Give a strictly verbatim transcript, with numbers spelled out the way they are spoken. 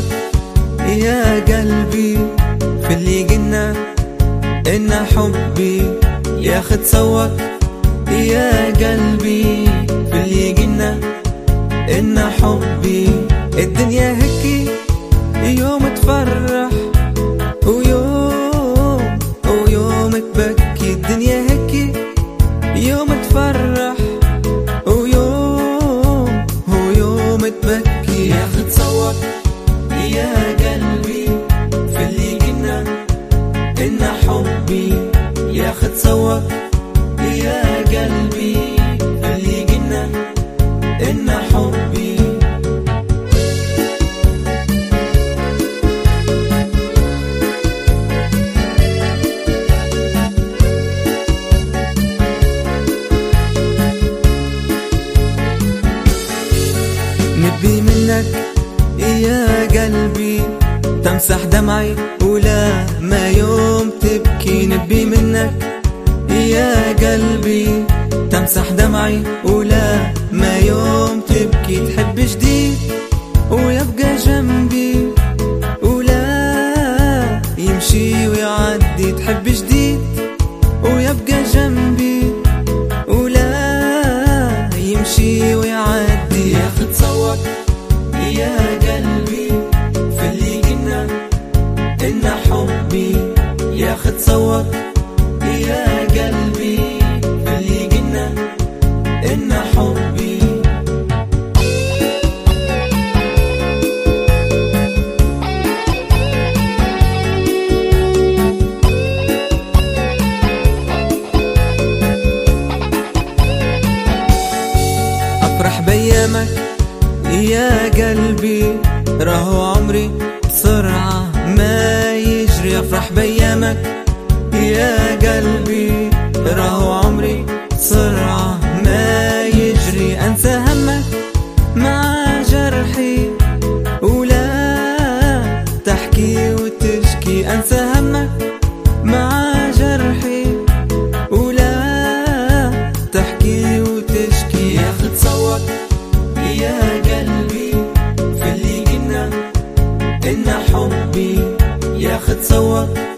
يا قلبي في اللي قلنا إن حبي ياخد سواك. يا قلبي في اللي قلنا إن حبي الدنيا هكي يوم تفرح ويوم ويوم تبكي. الدنيا هكي يوم تفرح ويوم ويوم تبكي. ياخد سواك يا قلبي في اللي قلنا إن حبي ياخد سواك. يا قلبي في اللي قلنا إن حبي نبي منك يا قلبي تمسح دمعي ولا ما يوم تبكي. نبي منك يا قلبي تمسح دمعي ولا ما يوم تبكي. تحب جديد ويبقى جنبي ولا يمشي ويعدي. تحب جديد ويبقى جنبي ولا يمشي ويعدي. ياخد سواك يا قلبي في اللي قلنا إن حبي ياخد سواك. يا قلبي في اللي قلنا إن حبي أفرح بيامك يا قلبي راهو عمري بسرعة ما يجري. أفرح بيامك يا قلبي راهو عمري بسرعة ما يجري. أنسى همك مع جرحي ولا تحكي وتشكي. أنسى همك مع جرحي ولا تحكي وتشكي. ياخد سواك يا قلبي في اللي قلنا إن حبي ياخد سواك.